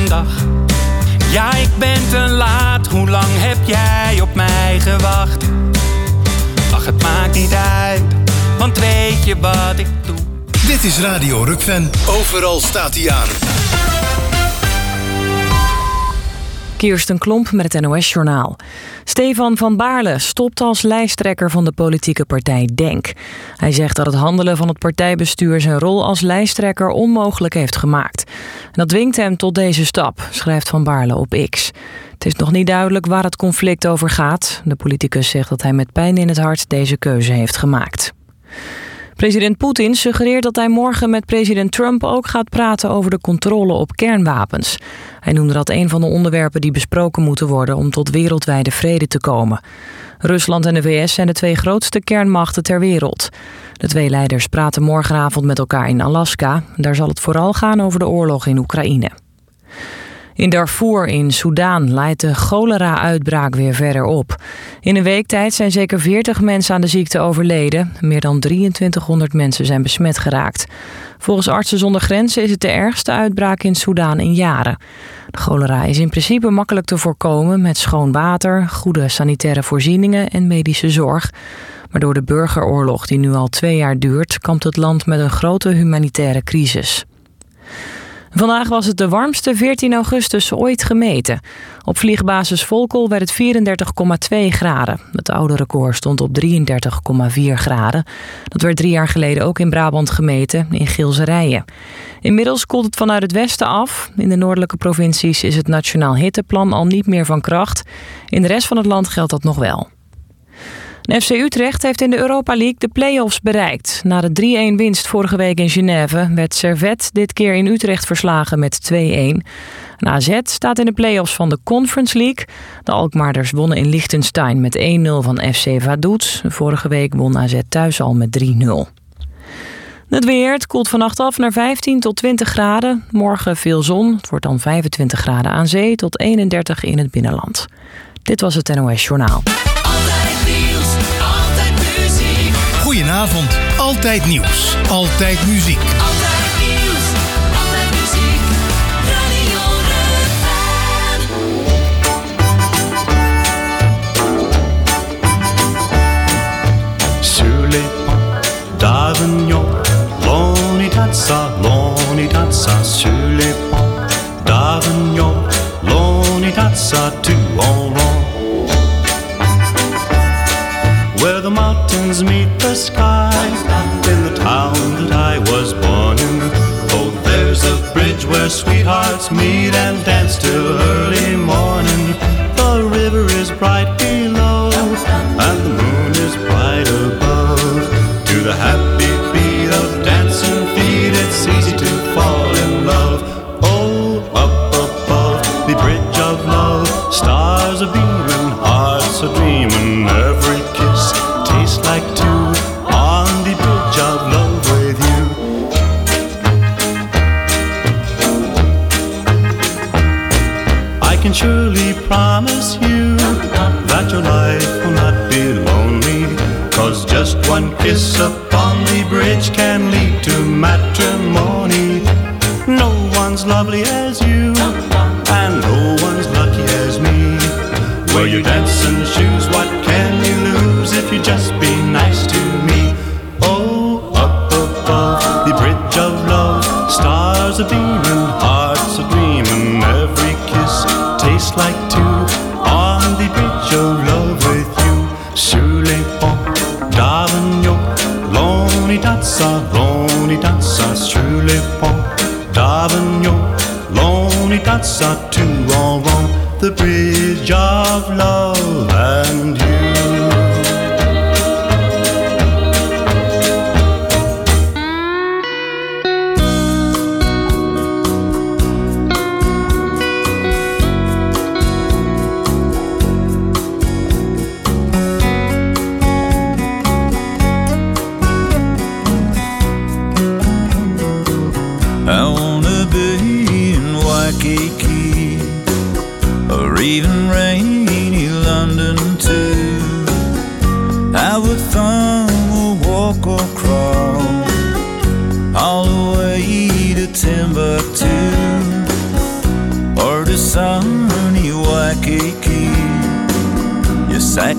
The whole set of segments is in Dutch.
dag. Ja, ik ben te laat, hoe lang heb jij op mij gewacht? Ach, het maakt niet uit, want weet je wat ik doe? Dit is Radio Rukven. Overal staat hij aan. Kirsten Klomp met het NOS-journaal. Stefan van Baarle stopt als lijsttrekker van de politieke partij DENK. Hij zegt dat het handelen van het partijbestuur zijn rol als lijsttrekker onmogelijk heeft gemaakt. En dat dwingt hem tot deze stap, schrijft Van Baarle op X. Het is nog niet duidelijk waar het conflict over gaat. De politicus zegt dat hij met pijn in het hart deze keuze heeft gemaakt. President Poetin suggereert dat hij morgen met president Trump ook gaat praten over de controle op kernwapens. Hij noemde dat een van de onderwerpen die besproken moeten worden om tot wereldwijde vrede te komen. Rusland en de VS zijn de twee grootste kernmachten ter wereld. De twee leiders praten morgenavond met elkaar in Alaska. Daar zal het vooral gaan over de oorlog in Oekraïne. In Darfur in Soedan leidt de cholera-uitbraak weer verder op. In een week tijd zijn zeker 40 mensen aan de ziekte overleden. Meer dan 2300 mensen zijn besmet geraakt. Volgens Artsen zonder Grenzen is het de ergste uitbraak in Soedan in jaren. De cholera is in principe makkelijk te voorkomen met schoon water, goede sanitaire voorzieningen en medische zorg. Maar door de burgeroorlog die nu al 2 jaar duurt, kampt het land met een grote humanitaire crisis. Vandaag was het de warmste 14 augustus ooit gemeten. Op vliegbasis Volkel werd het 34,2 graden. Het oude record stond op 33,4 graden. Dat werd 3 jaar geleden ook in Brabant gemeten, in Gilserijen. Inmiddels koelt het vanuit het westen af. In de noordelijke provincies is het Nationaal Hitteplan al niet meer van kracht. In de rest van het land geldt dat nog wel. FC Utrecht heeft in de Europa League de play-offs bereikt. Na de 3-1 winst vorige week in Genève werd Servette dit keer in Utrecht verslagen met 2-1. AZ staat in de play-offs van de Conference League. De Alkmaarders wonnen in Liechtenstein met 1-0 van FC Vaduz. Vorige week won AZ thuis al met 3-0. Het weer, het koelt vannacht af naar 15 tot 20 graden. Morgen veel zon, het wordt dan 25 graden aan zee tot 31 in het binnenland. Dit was het NOS Journaal. Goedenavond, altijd nieuws, altijd muziek. Altijd nieuws, altijd muziek, Radio Rukven. Sur les ponts d'Avignon, lonitazza, sur les ponts d'Avignon, lonitazza, tout en rond. Where the mountains meet the sky, in the town that I was born in. Oh, there's a bridge where sweethearts meet and dance till early morning. The river is bright below, and the moon is bright above. To the happy beat of dancing feet, it's easy to fall in love. Oh, up above the bridge of love, stars are beaming, hearts are dreaming. Every kiss tastes like two on the bridge of love with you. I can surely promise you that your life will not be lonely, 'cause just one kiss upon the bridge can lead to matrimony. No one's lovely as you, and no one's lucky as me. Wear your dancing shoes, what can you lose if you just be nice to me? Oh, up above the bridge of love, stars are beaming, hearts are dreaming. Every kiss tastes like two on the bridge of love with you. Sur les ponts d'Avignon, lonitazza, sur les ponts d'Avignon, lonitazza, tout en rond. The bridge of love and you. I wanna be in Waikiki or even rainy London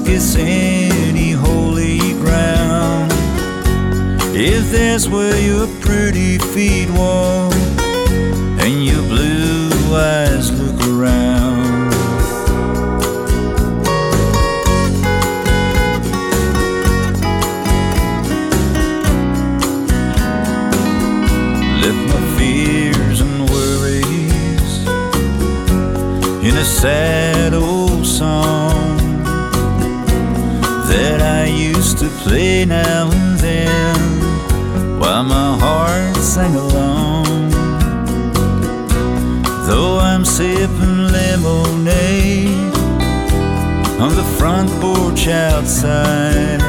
it's any holy ground. If that's where your pretty feet walk and your blue eyes look around. Left my fears and worries in a sad old song that I used to play now and then while my heart sang along. Though I'm sipping lemonade on the front porch outside,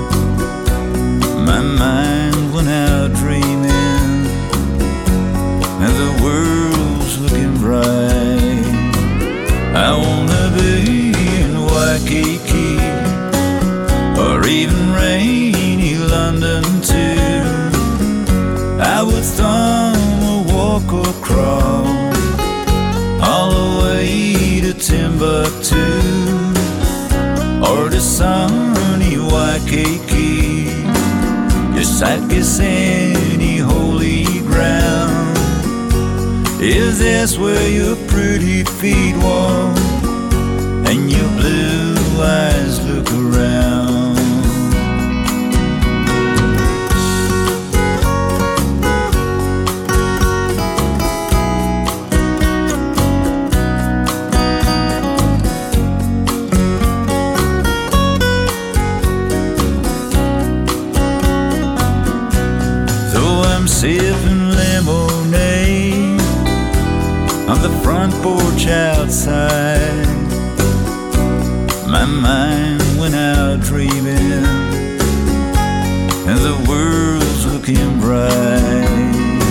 my mind went out dreaming and the world's looking bright. I wanna be in Waikiki or even rainy London too. I would thumb or walk or crawl all the way to Timbuktu or to sunny Waikiki. Yes, I'd kiss any holy ground if that's where your pretty feet walk and your blue eyes look around. Sipping lemonade on the front porch outside, my mind went out dreaming and the world's looking bright.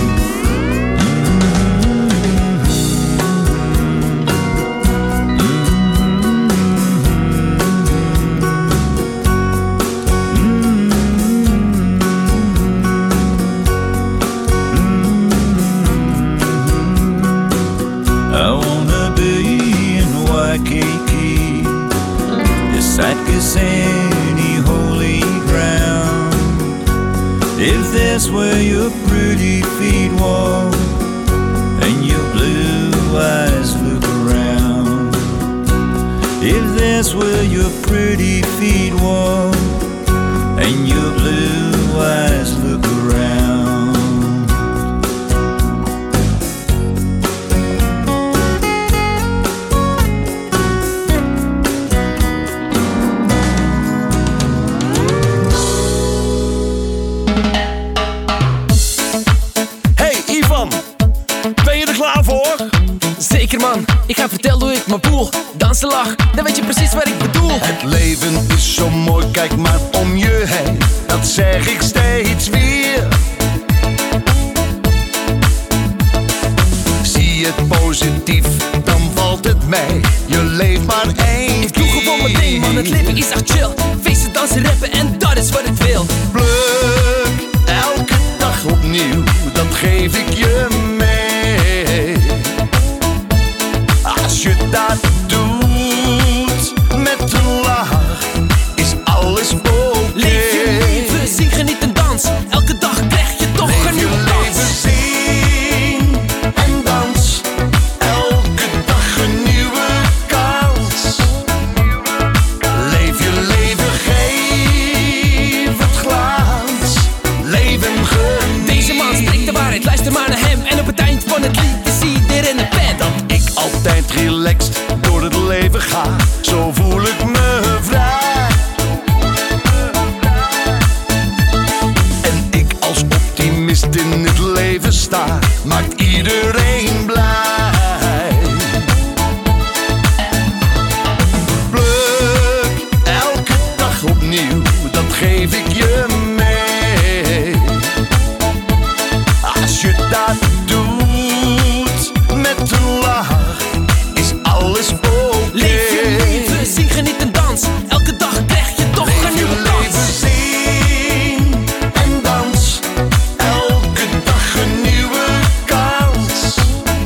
I'd kiss any holy ground if that's where your pretty feet walk and your blue eyes look around. If that's where your pretty feet walk and your blue eyes look around. Zeker man, ik ga vertellen hoe ik me voel. Dansen, lach, dan weet je precies wat ik bedoel. Het leven is zo mooi, kijk maar om je heen. Dat zeg ik steeds weer. Zie het positief, dan valt het mee. Je leeft maar één Ik doe gewoon mijn ding man, het leven is echt chill. Feesten, dansen, rappen en dat is wat ik wil. Pluk elke dag opnieuw, dat geef ik je mee. Als je dat doet met een lach, is alles oké. Leef je leven, zing, geniet en dans. Elke dag krijg je toch een nieuwe kans. Leef je leven, zing en dans. Elke dag een nieuwe kans. Leef je leven, geef het glans. Leven geniet. Deze man spreekt de waarheid, luister maar naar hem. En op het eind van het lied is iedereen een pen. Dat ik altijd relaxed door het leven ga, zo voel ik me vrij. En ik als optimist in het leven sta, maakt iedereen blij. Pluk elke dag opnieuw, dat geef ik je mee. Als je dat doet met een lach, is alles oké. Leef je leven, zing, geniet en dans. Elke dag krijg je toch een nieuwe kans. Zing en dans. Elke dag een nieuwe kans.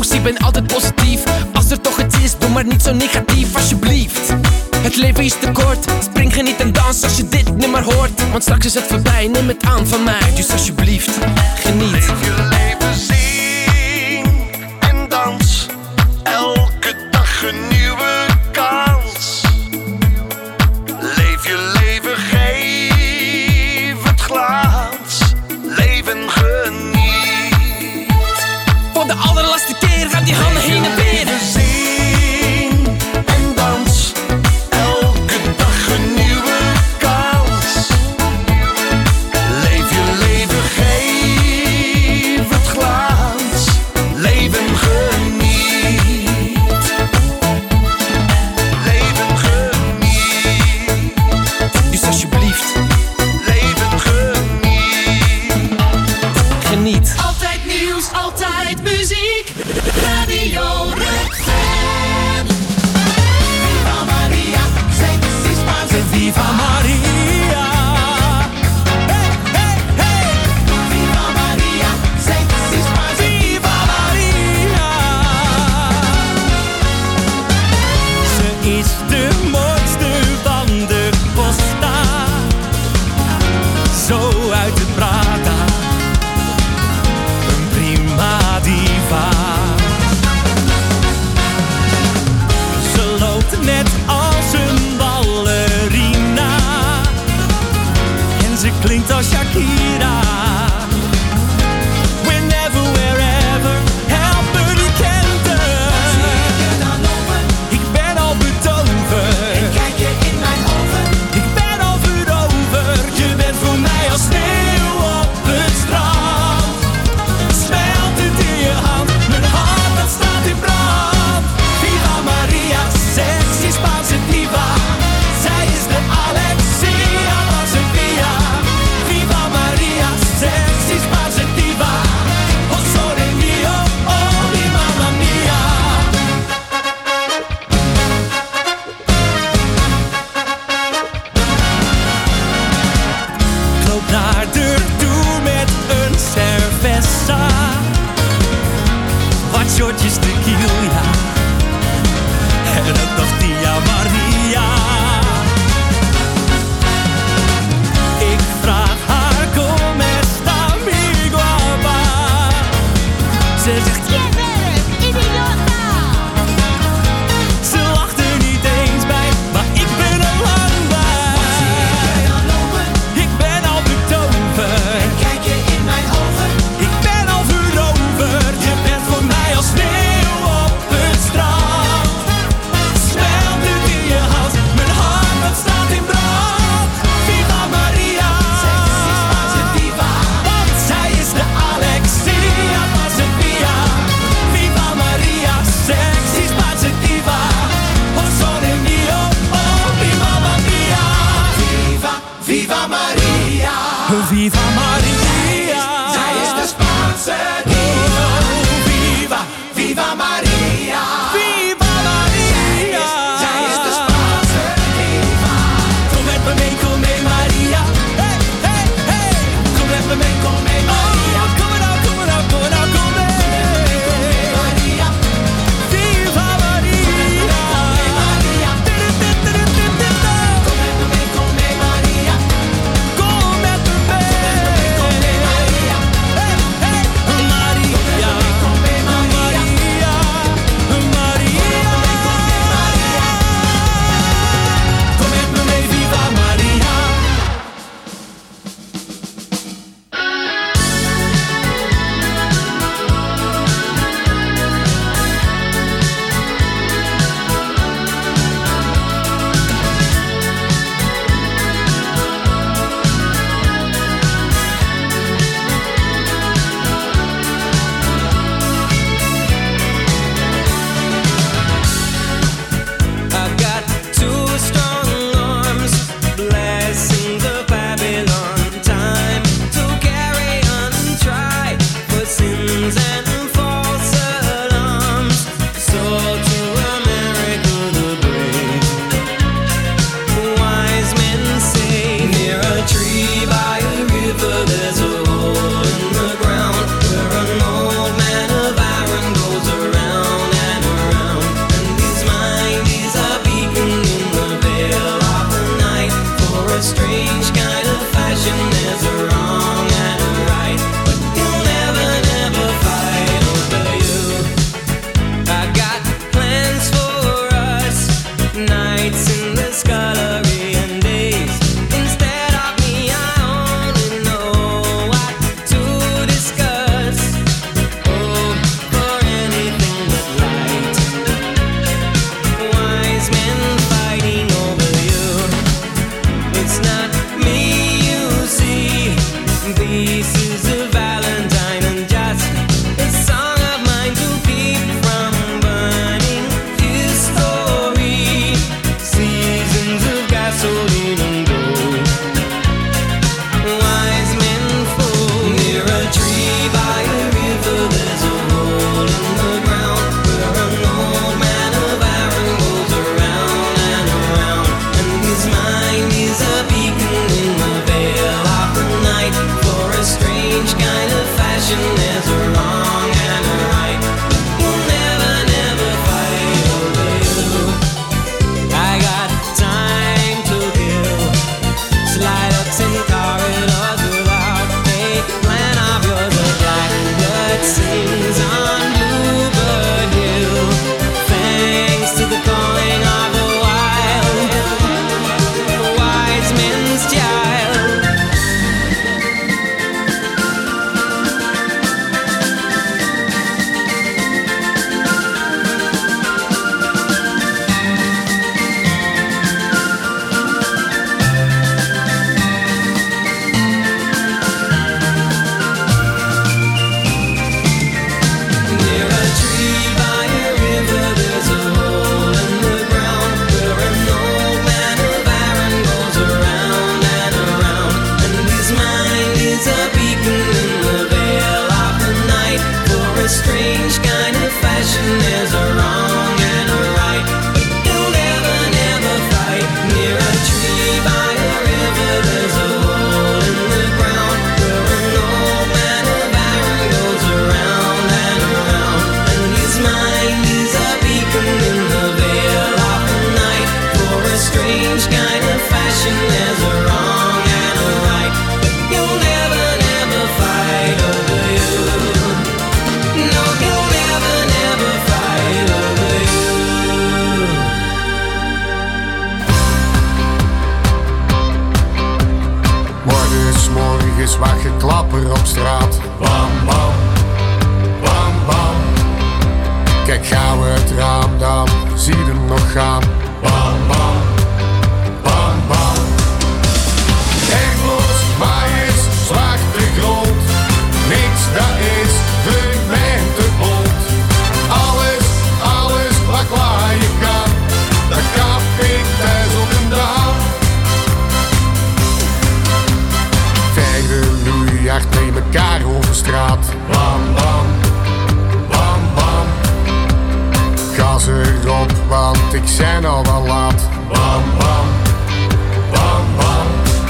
cause ik ben altijd positief. Als er toch iets is, doe maar niet zo negatief, alsjeblieft. Het leven is te kort, spring, geniet en dans als je dit nummer hoort. Want straks is het voorbij, neem het aan van mij. Dus alsjeblieft, geniet. Leef je leven, zing en dans. Elke dag een nieuwe kans. Leef je leven, geef het glans. Leven geniet. Voor de allerlaatste keer gaat die handen heen en weer. Zing en dans. Elke dag een nieuwe kans. Leef je leven, geef het glans. Leven geniet. Leven geniet. Dus alsjeblieft, Leven geniet. geniet. Altijd nieuws, altijd muziek. Radio Rukven. Viva Maria, sexy Spaanse Viva Maria. Hey, hey, hey. Viva Maria, sexy Spaanse Viva Maria. Ze is de mooiste van de Costa. Zo uit het Prata. Een prima diva. Ze loopt net als een ballerina. En ze klinkt als Shakira. Whenever, wherever, helpen die kent haar. Ik ben al betoverd. Kijk je in mijn ogen. Ik ben al veroverd. Je bent voor mij als sneeuw op het strand. Smelt het in je hand. Mijn hart dat staat in brand. Viva Maria, sexy Spaanse diva. Zij is de Alexia van Sevilla. Viva Maria, sexy Spaanse diva. Oh sole mio, oh mi mamma mia. Ik loop naar deur toe met een cerveza. Wat shotjes tequila. En ook nog Tia Maria. Ik vraag haar, kom esta mi guapa. Ze zegt, ze lacht er niet eens bij, maar ik ben er lang bij. Ik ben al betoverd. Kijk je in mijn ogen. Ik ben al veroverd. Je bent voor mij als sneeuw op Gaan we het raam dan, zie je hem nog gaan. Bam, bam, bam, bam. Echtlos, maaiers, zwarte grond. Niks dat is voor mij te bond. Alles wat klaar je kan, dat kap ik thuis op een dag. Verder loeihard met elkaar over straat. Bam, bam, bam, bam. Gas erop, want ik zijn al wel laat. Bam, bam, bam, bam.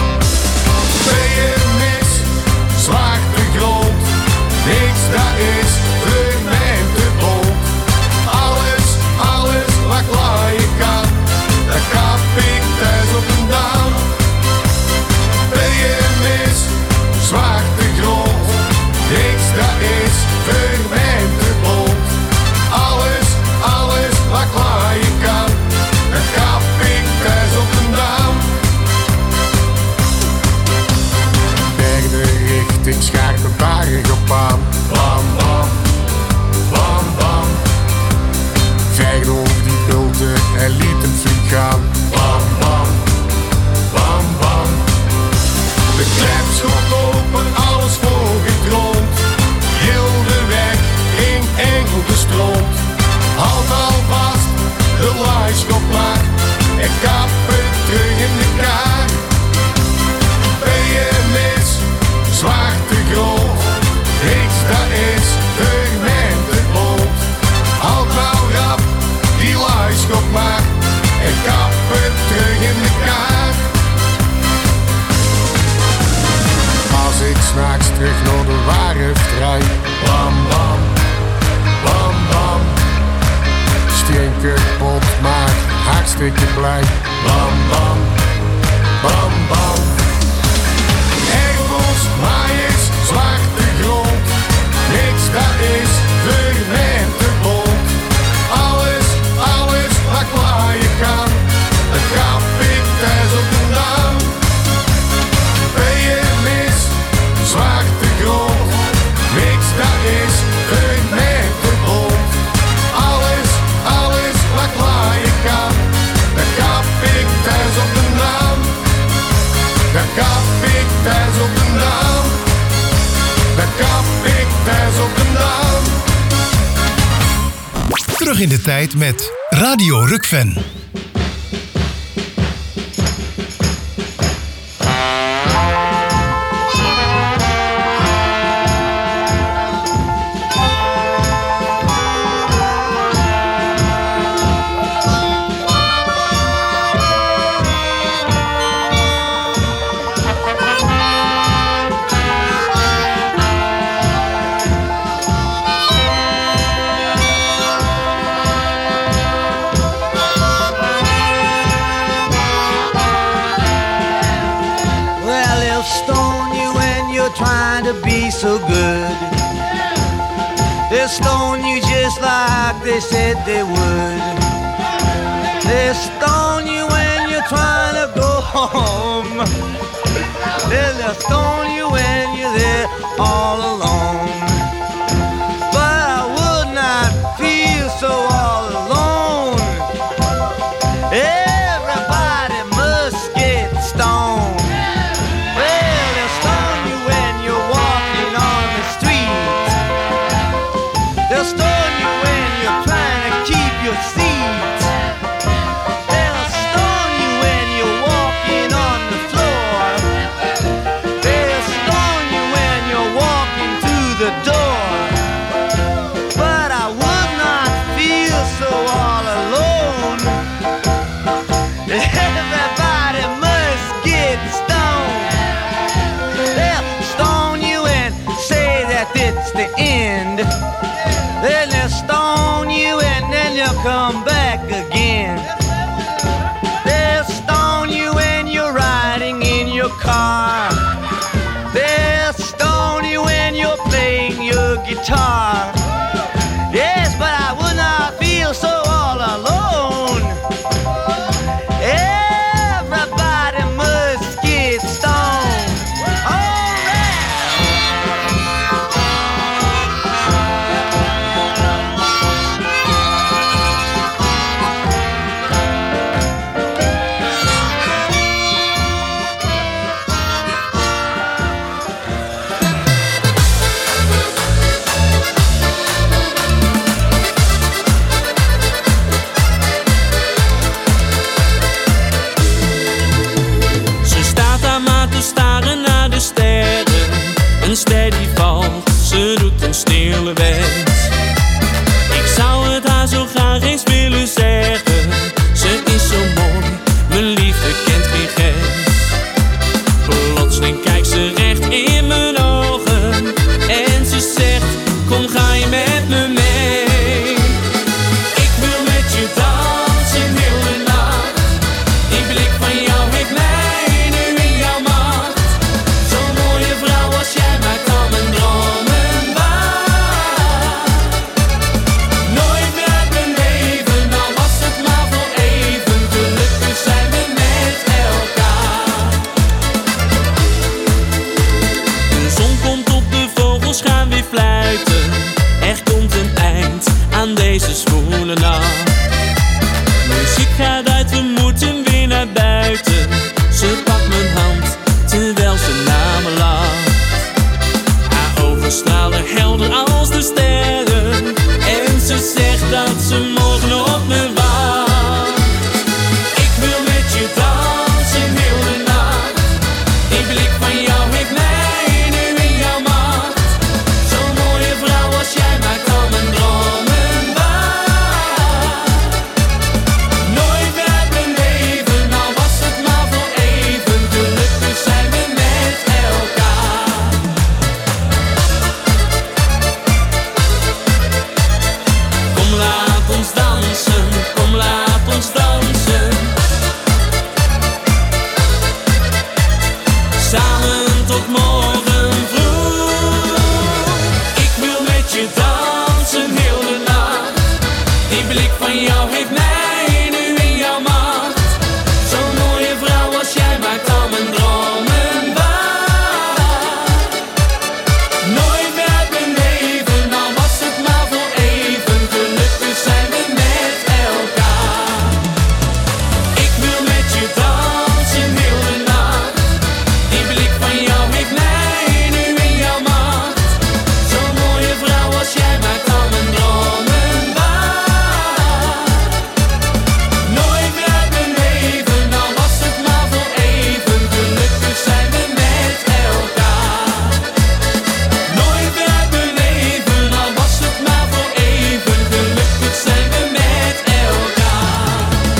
Mis, zwarte grond. Niks dat is voor mij te bond. Alles wat klaar je kan, dat kap ik thuis op een dam. Mis, zwarte grond. Niks dat is voor mij te bond. Alles wat klaar je kan, dat kap ik thuis op een dam. Derde richting scherpe berg op aan. Bam, bam, bam, bam. Vecht over die bulten en liet hem flink gaan. Bam, bam, bam, bam. De klep schot open, alles volgedroomd. Heel de weg in enkel gestroomt. Houd al vast, de laaischop maar. En kap het terug in de kaart. Ben je mis, zwarte grond. Niks dat is voor mij te bond. Houd nou rap, die laaischop maar. En kap het terug in de kaart. Als ik s'nachts terug naar de waarheid rijd. Bam, bam, bam, bam. Stinker pot, maar hartstikke blij. Bam, bam, bam, bam. Echtels, maaiers, zwarte grond. Niks dat is voor mij te bond. Alles wat klaar je kan, dat kap ik thuis op de dam. Ben je mis, zwarte grond. Niks dat is voor mij te bond. Alles wat klaar je kan, dat kap ik thuis op de naam. Dat kap ik thuis op de naam. Dat kap ik thuis op de naam. Terug in de tijd met Radio Rukven. Trying to be so good. They'll stone you just like they said they would. They'll stone you when you're trying to go home. They'll stone you when you're there all alone. But I would not feel so all alone. Everybody must get stoned. The end. Then they'll stone you and then you'll come back again. They'll stone you when you're riding in your car. They'll stone you when you're playing your guitar. Yes, but I would not feel so all alone. Everybody must get stoned. schoenen aan. Muziek gaat uit, we moeten weer naar buiten. Ze pakt mijn hand, terwijl ze naar me lacht. Haar ogen stralen helder als de sterren. En ze zegt dat ze morgen op me wacht. Ik wil met je dansen heel de nacht. Die blik van jou heeft mij nu in jouw macht. Zo'n mooie vrouw als jij maakt al mijn dromen waar. Nooit werd mijn leven, al was het maar voor even. Gelukkig zijn we met elkaar. Kom laat ons dansen, kom laat ons dansen. Samen tot morgen vroeg. Ik wil met je dansen heel de nacht. Die blik van jou heeft mij nu in jouw macht. Zo'n mooie vrouw als jij maakt al mijn dromen waar. Nooit werd mijn leven, al was het maar voor even. Gelukkig zijn we met elkaar. Ik wil met je dansen heel de nacht. Die blik van jou heeft mij nu in jouw macht. Zo'n mooie vrouw als jij maakt al mijn dromen waar. Nooit werd mijn leven, al was het maar voor even. Gelukkig zijn we met elkaar. Nooit werd mijn leven, al was het maar voor even. Gelukkig zijn we met elkaar.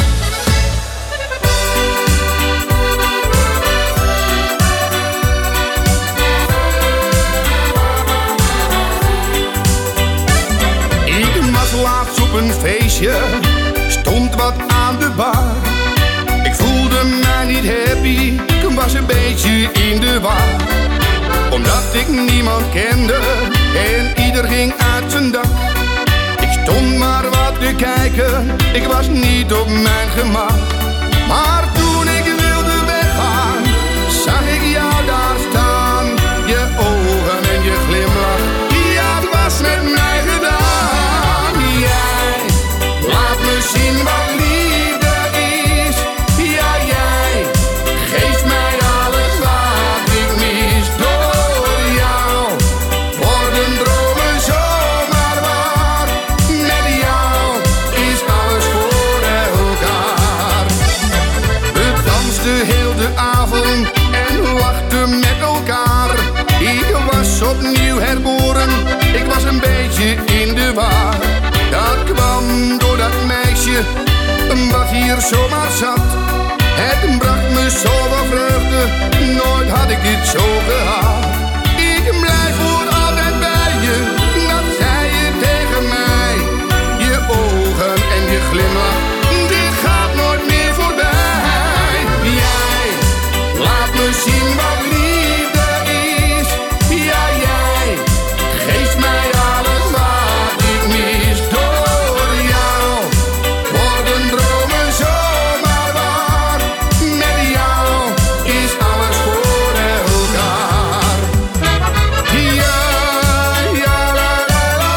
Ik was laatst op een feestje, stond wat aan de bar. Ik voelde mij niet happy, ik was een beetje in de war. Omdat ik niemand kende en ieder ging uit zijn dak. Ik stond maar wat te kijken, ik was niet op mijn gemak. Maar toen ik wilde weggaan, zag ik jou daar staan. Je ogen en je glimlach, ja, het was met mij gedaan. Jij laat me zien wat liefde is. Ja, jij geeft mij alles wat ik mis. Door jou worden dromen zomaar waar. Met jou is alles voor elkaar. We dansten heel de avond en lachten met elkaar. Ik was opnieuw herboren, ik was een beetje in de war. Dat kwam door dat meisje wat hier zomaar zat. Het bracht me zoveel vreugde, nooit had ik dit zo gehad. Ik blijf voor altijd bij je, dat zei je tegen mij. Je ogen en je glimlach, dit gaat nooit meer voorbij. Jij laat me zien wat liefde is. Ja, jij geeft mij alles wat ik mis. Door jou worden dromen zomaar waar. Met jou is alles voor elkaar. Ja, ja, la, la, la,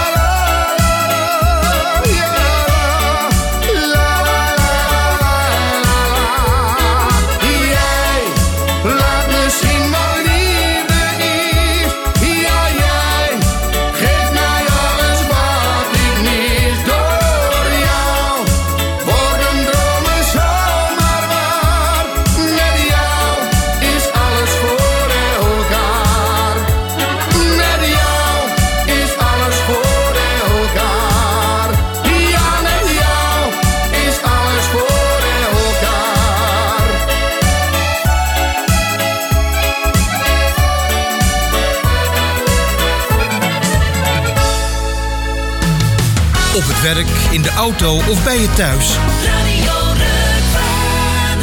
la, ja, la, la, la, la. Jij laat me zien wat liefde is. Ja, jij geeft mij alles wat ik mis. Door jou worden dromen zomaar waar. Met jou is alles voor elkaar. Met jou is alles voor elkaar. Ja, met jou is alles voor elkaar. Op het werk, in de auto of bij je thuis. Radio Rukven.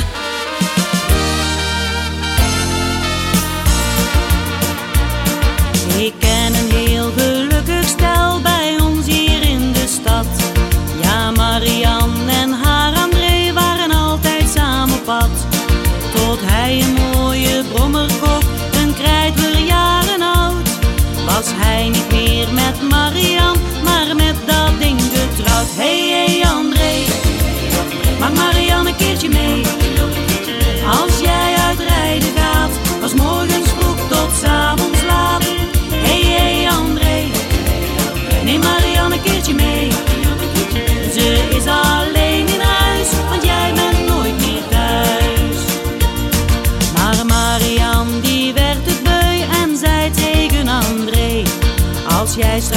Ik ken een heel gelukkig stel bij ons hier in de stad. Ja, Marianne en haar André waren altijd samen op pad. Tot hij een mooie brommer kocht, een krijtler jaren oud. Was hij niet meer met Marianne, maar met dat ding getrouwd. Hey,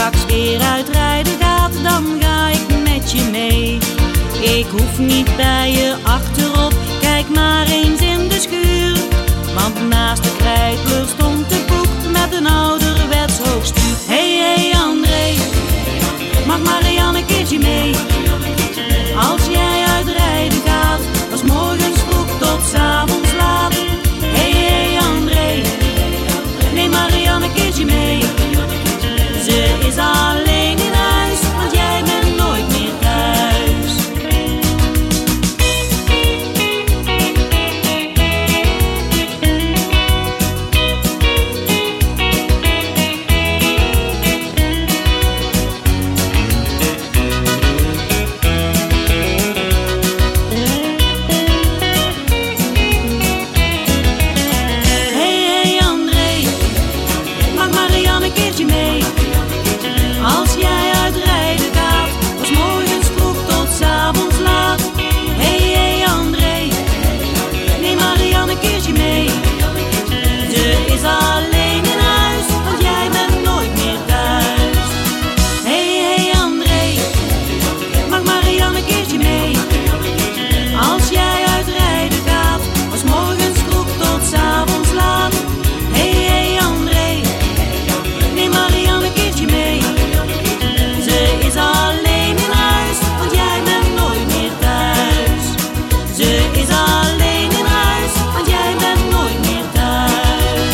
straks weer uitrijden gaat, dan ga ik met je mee. Ik hoef niet bij je achterop, kijk maar eens in de schuur. Want naast de krijtler stond een boek met een ouderwets hoofdstuur. Hey André, mag Marianne een keertje mee? Als jij uitrijden gaat, was morgens vroeg tot 's avonds laat. Hey André, neem Marianne een keertje mee. Ze is alleen in huis, want jij bent nooit meer thuis. Hey André, mag Marianne een keertje mee? Als jij uitrijden gaat, was morgens vroeg tot 's avonds laat. Hey André, neem Marianne een keertje mee. Ze is alleen in huis, want jij bent nooit meer thuis. Hey André, mag Marianne een keertje mee? Als jij uitrijden gaat, was morgens vroeg tot 's avonds laat. Hey André, neem Marianne een keertje mee. Ze is alleen in huis, want jij bent nooit meer thuis. Ze is alleen in huis, want jij bent nooit meer thuis.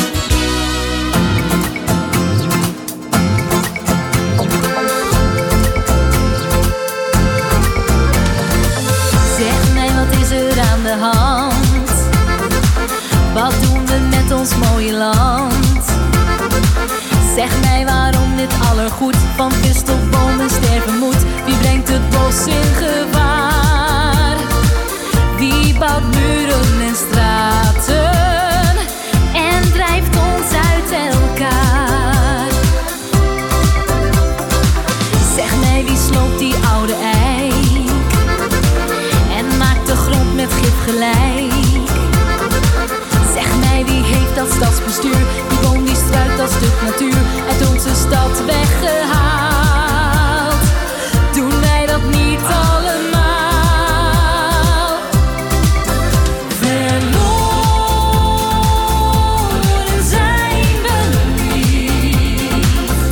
Zeg mij, wat is er aan de hand? Wat doen we met ons mooie land? Zeg mij waarom dit allergoed van kist tot bomen sterven moet. Wie brengt het bos in gevaar? Wie bouwt muren en straten en drijft ons uit elkaar? Zeg mij, wie sloopt die oude eik en maakt de grond met gif gelijk? Zeg mij, wie heeft dat stadsbestuur, die boom die struikt dat stuk natuur uit onze stad weggehaald? Doen wij dat niet allemaal? Verloren zijn we niet.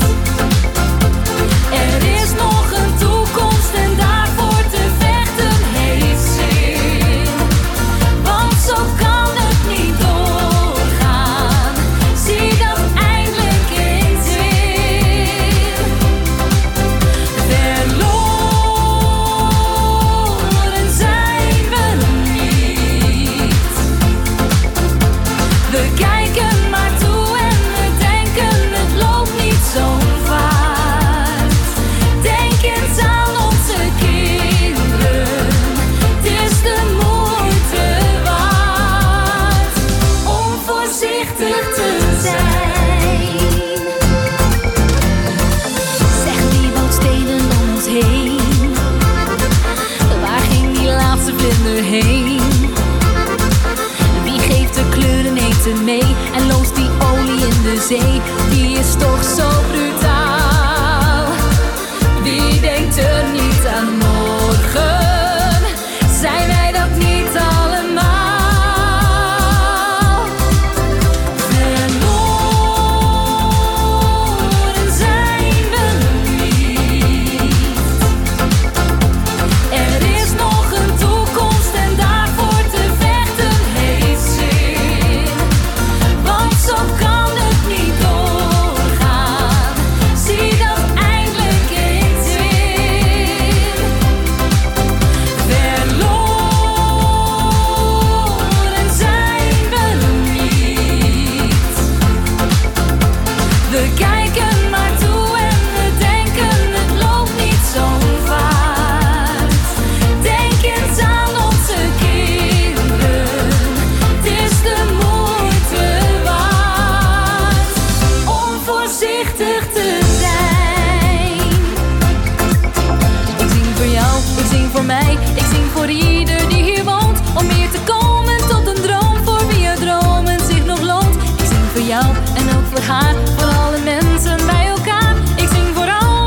Er is nog een toekomst en daarvoor te vechten heeft zin. Want zo kan het niet doorgaan. Zie dat eindelijk eens in. Verloren zijn we niet. We kijken maar toe en we denken het loopt niet zo vaart. Denk eens aan onze kinderen, het is de moeite waard om voorzichtig te zijn. Zeg, wie bouwt steden om ons heen? Waar ging die laatste vlinder heen? Wie geeft de kleuren eten mee en loost die olie in de zee? Wie is toch zo brutaal? Wie denkt er niet aan morgen? Zijn wij dat niet allemaal? Verloren zijn we niet. Er is nog een toekomst en daarvoor te vechten heeft zin. Want zo kan het niet doorgaan. Zie dat eindelijk eens in. Verloren zijn we niet. We kijken maar toe en we denken het loopt niet zo vaart. Denk eens aan onze kinderen, het is de moeite waard om voorzichtig te zijn. Ik zing voor jou, ik zing voor mij, ik zing voor ieder die hier woont. Om meer te komen tot een droom, voor wie het dromen zich nog loont. Ik zing voor jou en ook voor haar, voor alle mensen bij elkaar. Ik zing voor al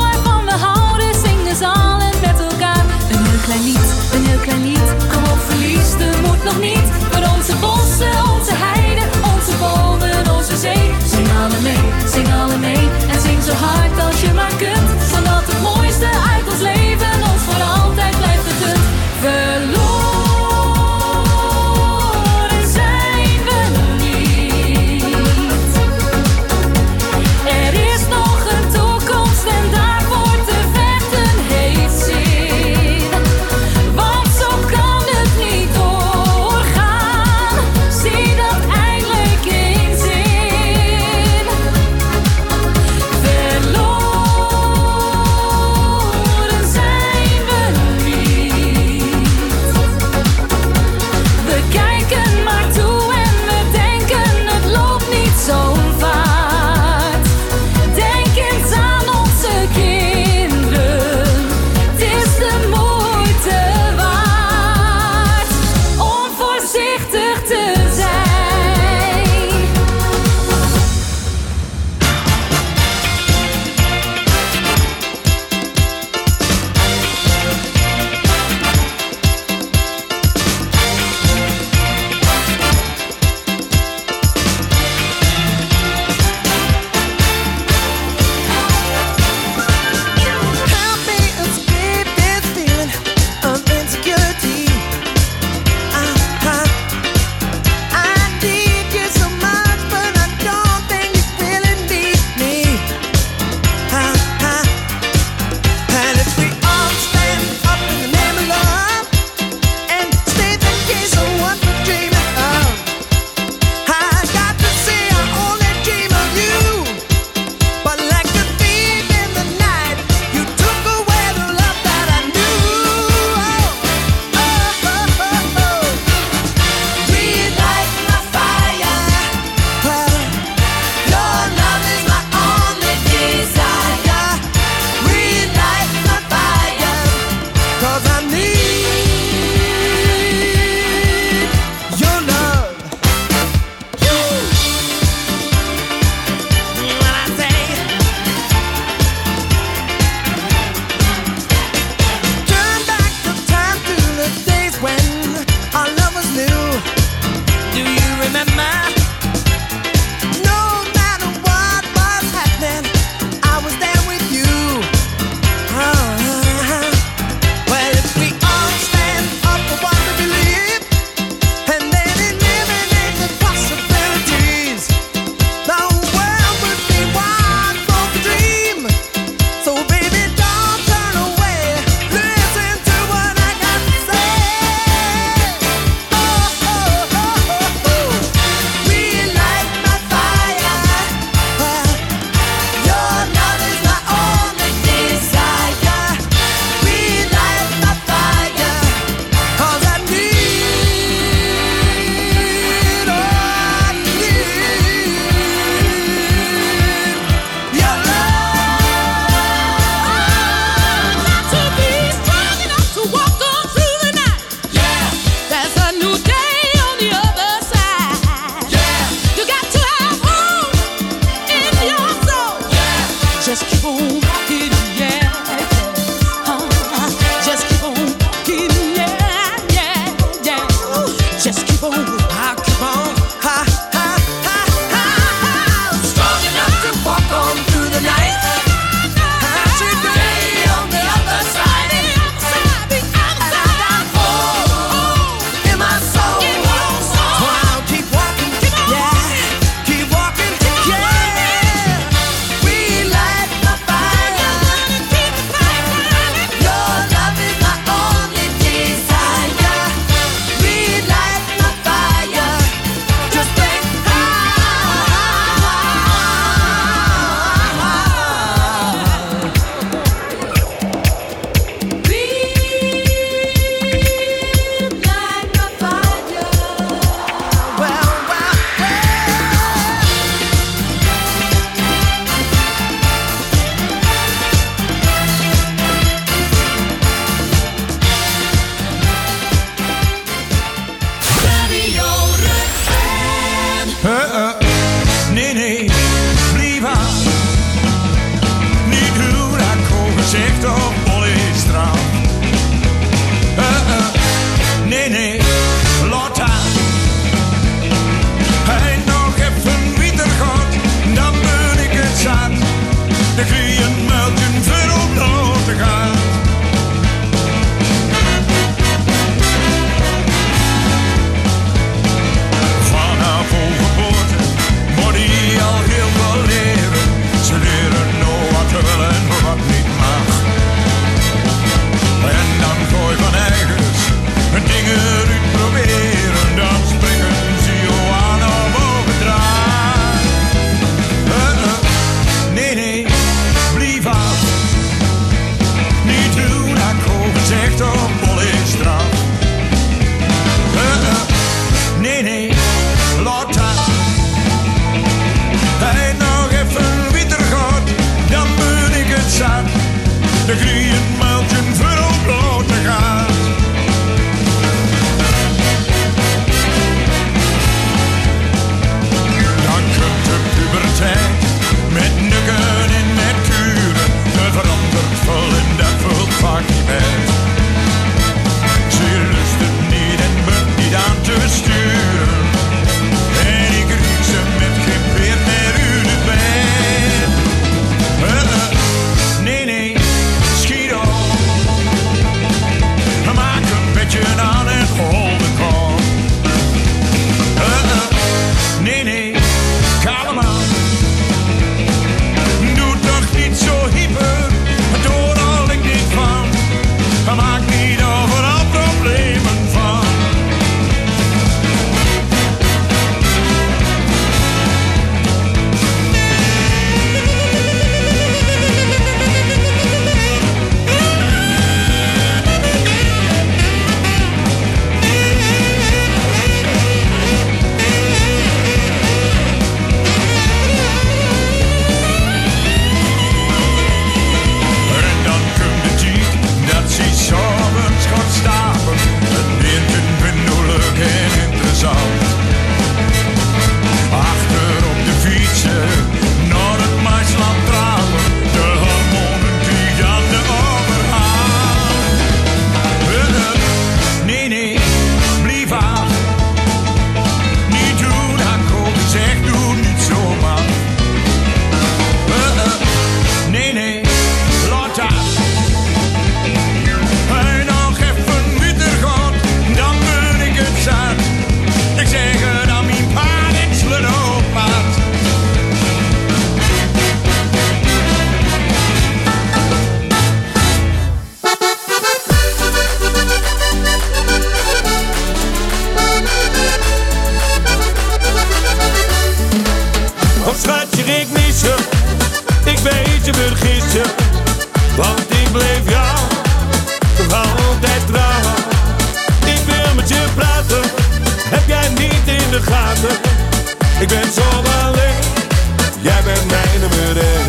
Ik ben zo alleen, jij bent mijn nummer 1.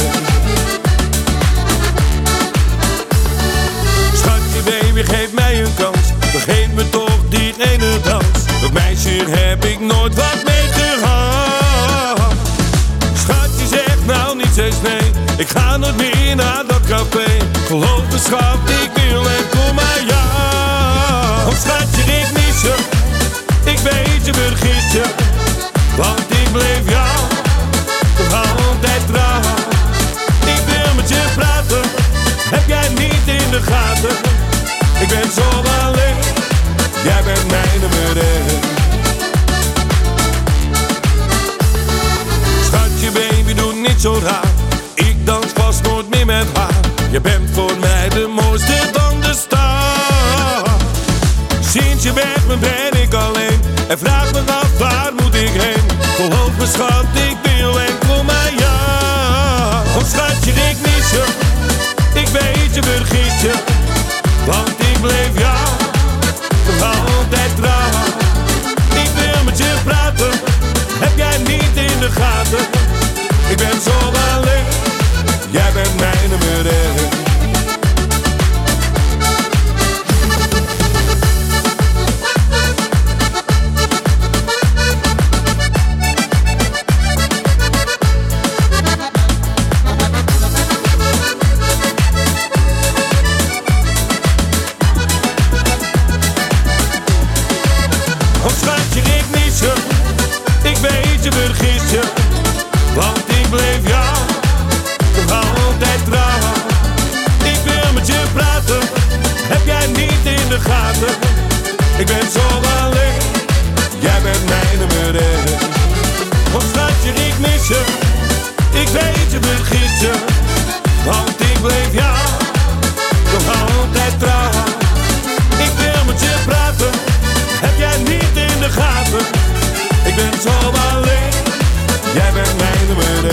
Schatje baby, geef mij een kans. Vergeet me toch die ene dans. Dat meisje heb ik nooit wat mee gehad. Schatje zegt nou niet eens nee. Ik ga nooit meer naar dat café. Geloof me schat, ik wil en kom maar ja. Oh schatje, ik mis je. Ik weet je vergist je. Want ik bleef jou toch altijd trouw. Ik wil met je praten. Heb jij niet in de gaten. Ik ben zo alleen. Jij bent mijn nummer 1. Schatje baby, doe niet zo raar. Ik dans vast nooit meer met haar. Je bent voor mij de mooiste van de stad. Sinds je weg bent ben ik alleen. En vraag me af waar moet ik heen. Geloof me schat, ik wil en kom maar ja. Oh schatje, ik mis je. Ik weet je vergist je. Want ik bleef jou toch altijd trouw. Ik wil met je praten. Heb jij niet in de gaten. Ik ben zo alleen. Jij bent mijn nummer 1. Oh schatje, ik mis je. Ik weet je vergist je. Want ik bleef jou toch altijd trouw. Ik wil met je praten. Heb jij niet in de gaten. Ik ben zo alleen. Jij bent mijn nummer 1. Oh schatje, ik mis je. Ik weet je vergist je. Want ik bleef jou toch altijd trouw. Ik wil met je praten. Heb jij niet in de gaten. Ik ben zo alleen. Jij bent mijn nummer 1.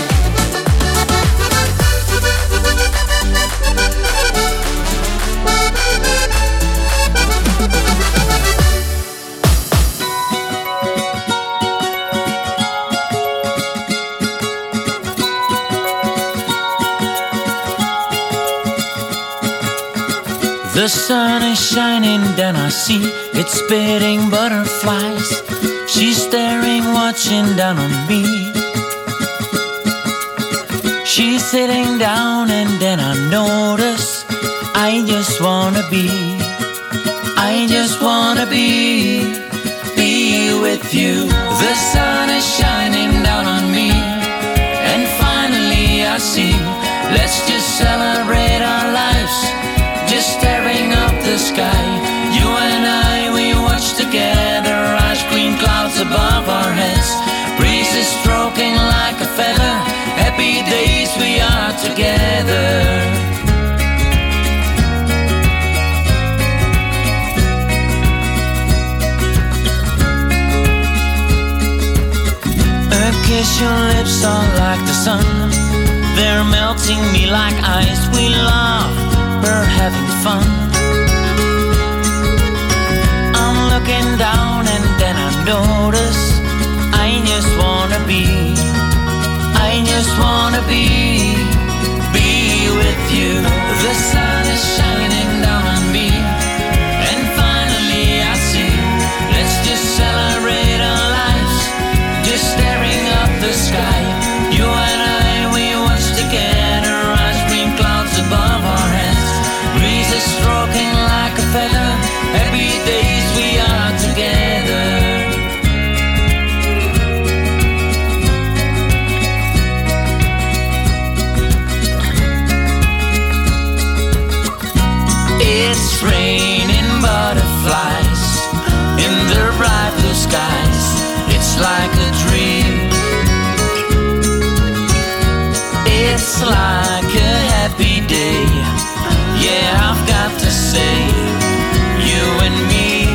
The sun is shining, then I see it's spitting butterflies. She's staring, watching down on me. She's sitting down and then I notice I just wanna be with you. The sun is shining down on me, and finally I see, let's just celebrate our lives, just staring up the sky. You and I, we watch together, ice cream clouds above our heads, breezes stroking like a feather, happy days we are together. Kiss your lips are like the sun, they're melting me like ice. We laugh, we're having fun. I'm looking down and then I notice I just wanna be with you. The sun is shining down on me, and finally I see, let's just celebrate our lives, just staring up the sky. You and I, we watch together, ice cream clouds above our heads, breezes stroking like a feather, happy days we are together. It's raining butterflies in the bright blue skies. It's like a dream. It's like a happy day. Yeah, I've got to say, you and me,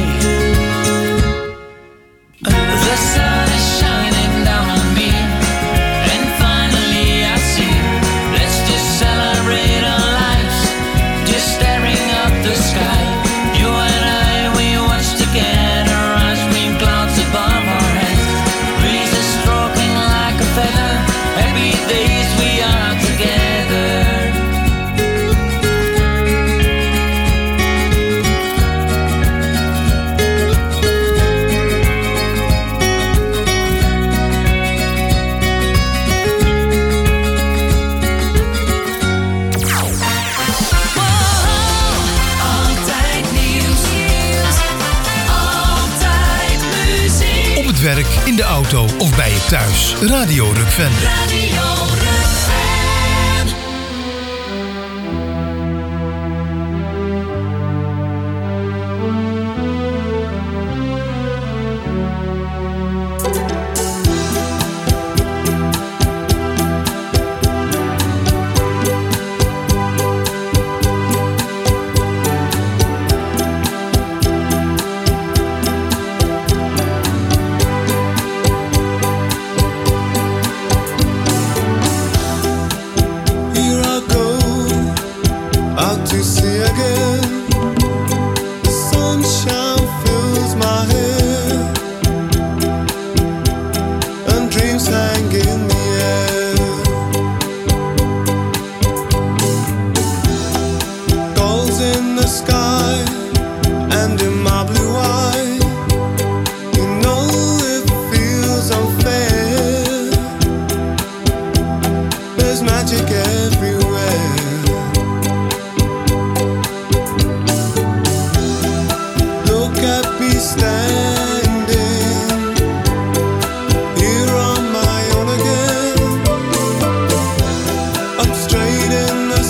werk, in de auto of bij je thuis. Radio Rukven. Radio Rukven.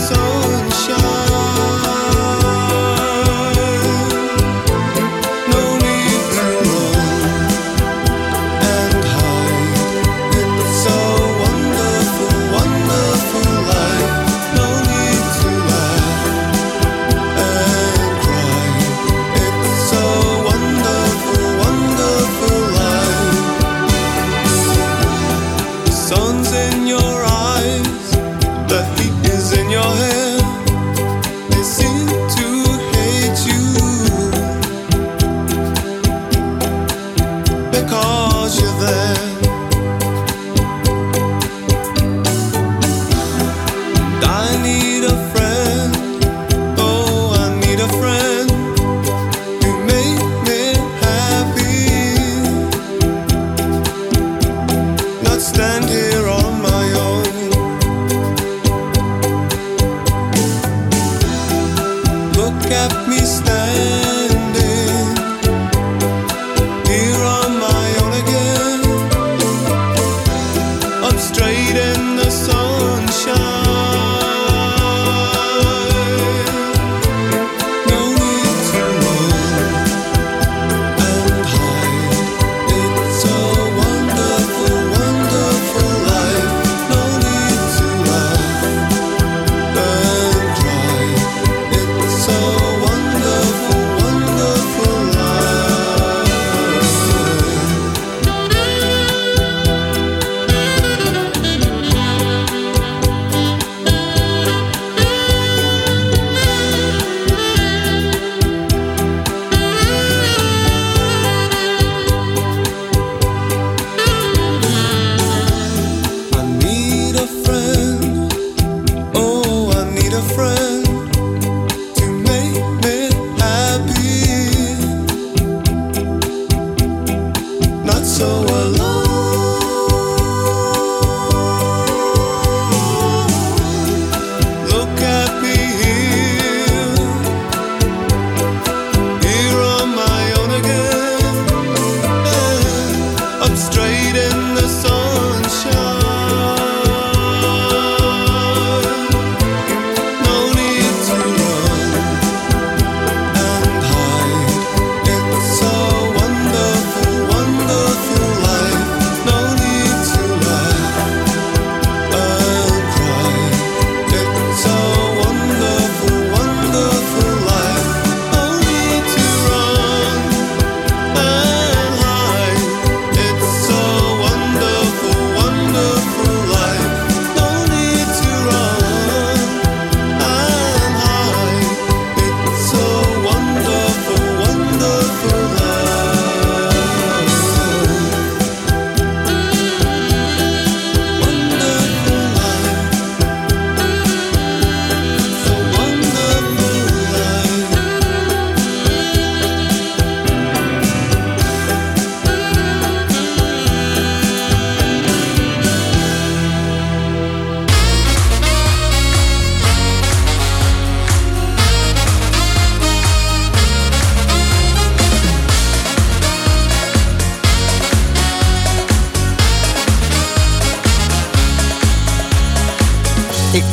No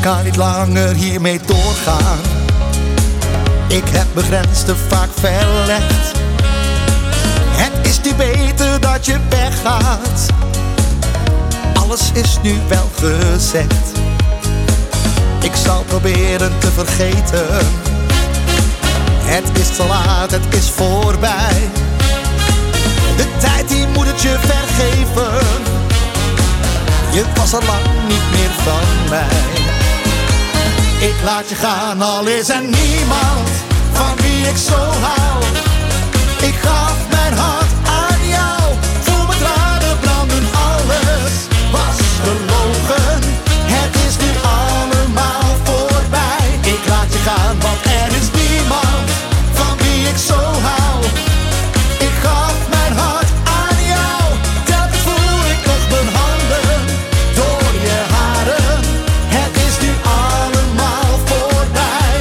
kan niet langer hiermee doorgaan. Ik heb mijn grenzen vaak verlegd. Het is nu beter dat je weggaat. Alles is nu wel gezegd. Ik zal proberen te vergeten. Het is te laat, het is voorbij. De tijd die moet het je vergeven. Je was al lang niet meer van mij. Ik laat je gaan, al is er niemand van wie ik zo hou. Ik gaf mijn hart aan jou. Voel mijn tranen branden, alles was gelogen. Het is nu allemaal voorbij. Ik laat je gaan, want er is niemand van wie ik zo hou. Ik gaf mijn hart aan jou. Telkens voel ik nog mijn handen door je haren. Het is nu allemaal voorbij.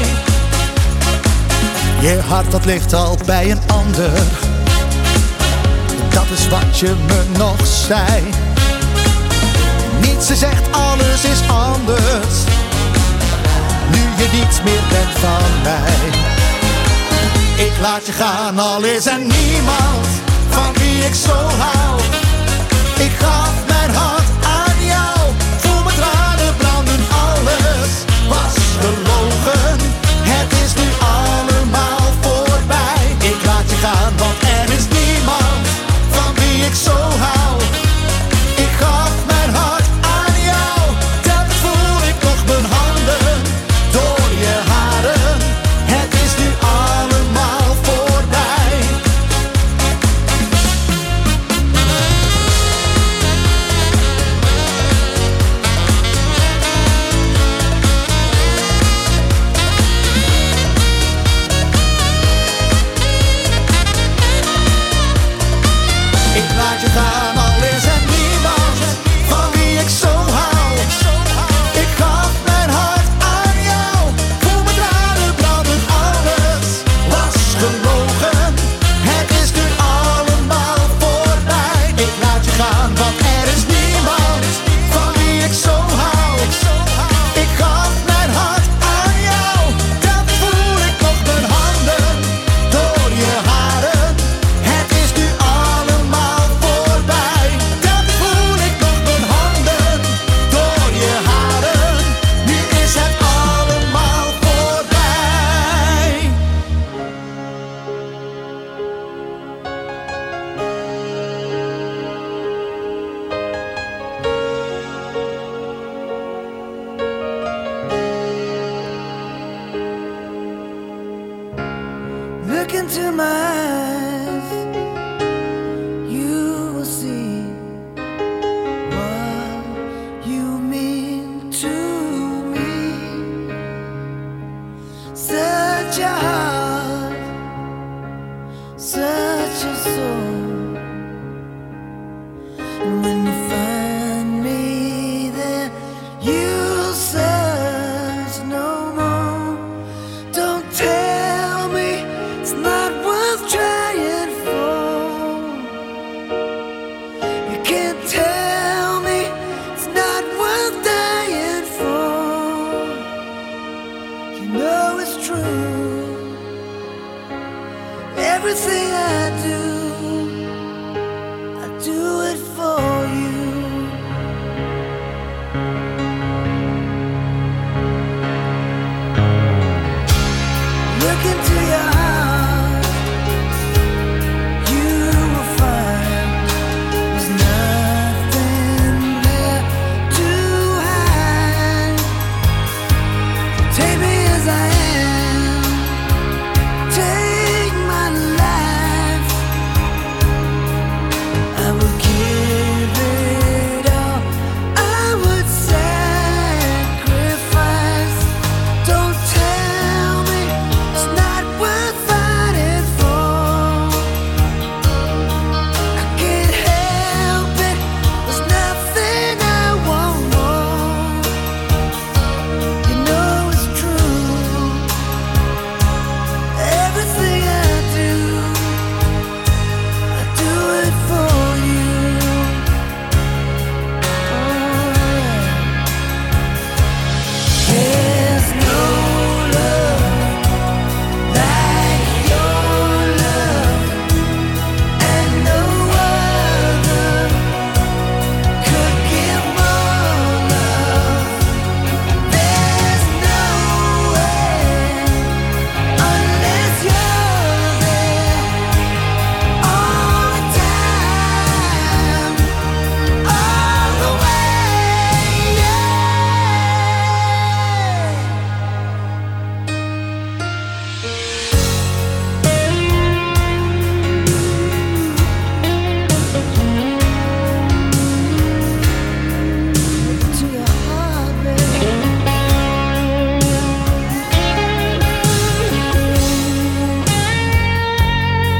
Je hart dat ligt al bij een ander. Dat is wat je me nog zei. Niets is echt, alles is anders. Nu je niets meer bent van mij. Ik laat je gaan, al is er niemand van wie ik zo hou. Ik gaf mijn hart aan jou. Voel mijn tranen branden, alles was gelogen. Het is nu allemaal voorbij. Ik laat je gaan, want er is niemand van wie ik zo hou. Ik gaf mijn hart aan jou. Telkens voel ik nog mijn handen door je haren. Het is nu allemaal voorbij. Ik laat je gaan, al is er niemand van wie ik zo hou. Ik gaf mijn hart aan jou. Voel mijn tranen branden, alles was gelogen. Het is nu allemaal voorbij. Ik laat je gaan, want er is niemand van wie ik zo hou. Ik gaf mijn hart aan jou. Telkens voel ik nog mijn handen door je haren. Het is nu allemaal voorbij. Telkens voel ik nog mijn handen door je haren. Nu is het allemaal voorbij. Look into my eyes, you will see what you mean to me. Such a heart, such a soul. And when you find me there, you'll search no more. Don't tell me it's not worth trying for. You can't tell me it's not worth dying for. You know it's true. Everything I do